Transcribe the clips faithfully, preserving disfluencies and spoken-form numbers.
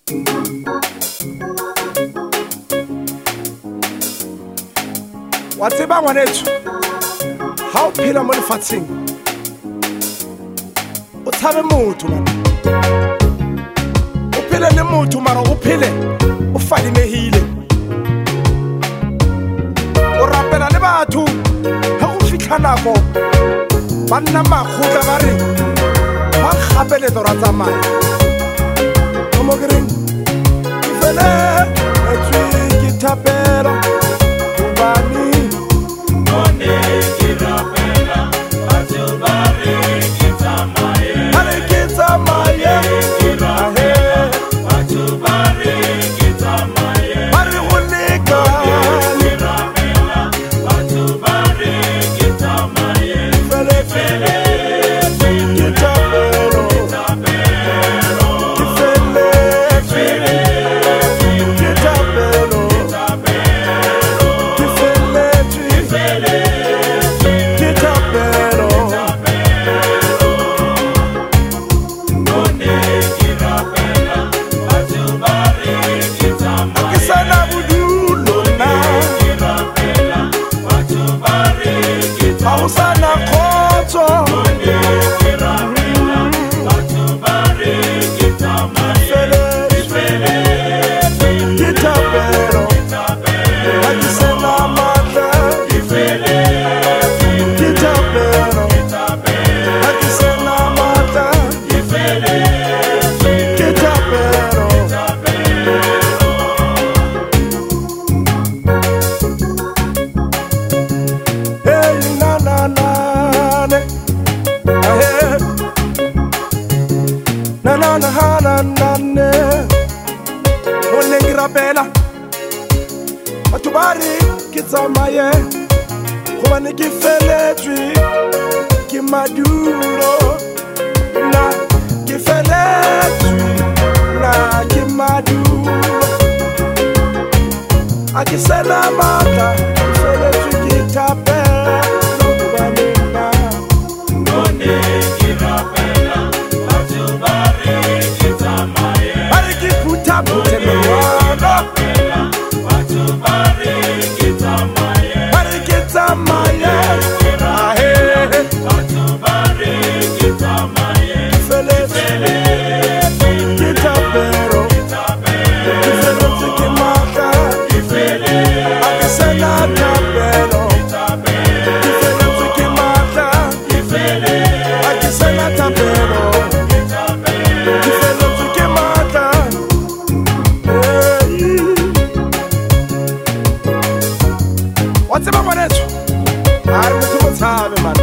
Wa tseba ngwanetso ha o phela mo lefatsheng o tshabe motho mana o phele le motho mara o phele o falimehile o rapela le batho ha go fitla nako ba nna magotla ba re ba gapeletse ra tsamaya o mo green feleetswe ke thapela bani one ke rapela batho ba re ke tsamaye are ke tsamaye ke rapela batho ba re ke tsamaye are go leka ke rapela batho ba re ke tsamaye fele fele Sana koto ke rapela batho ba re ke tsamaye fele ke tapelo ha ke sena matla ke fele ke tapelo ha ke sena matla ke fele ke tapelo na na na na na na o ne ke rapela batho ba re ke tsamaye gobane ke feletswe ke madulo na ke feletswe na ke madulo a ke sena matla ke feletswe ke tapela gobane na o ne ke rapela batho ba re ke tsamaye are ke puta puta wala batho ba re ke tsamaye are ke tsamaye ahe batho ba re ke tsamaye fele fele ke tapero ke fele ke maka ke fele a ke sena tapero ke fele ke maka ke fele a ke sena tapero tseba ngwanetso a re motho mo tshabe mana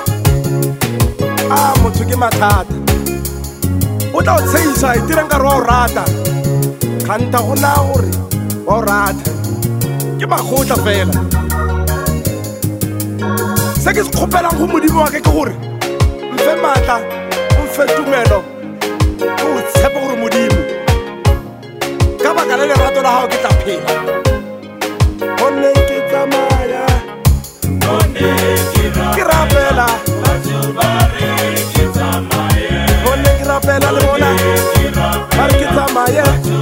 a motho ke mathata o tla o tshehisa e direng ka re wa o rata kganta go na gore wa o rata ke magotla fela se ke se kgopelang go modimo wa ke ke gore mfe maatla o mfe tumelo ke o tshepe gore modimo ka baka la lerato la gago ke tla phela gonne ke tsamaya ke rapela batho ba re ke tsamaye gonne ke rapela le bona ba re ke tsamaye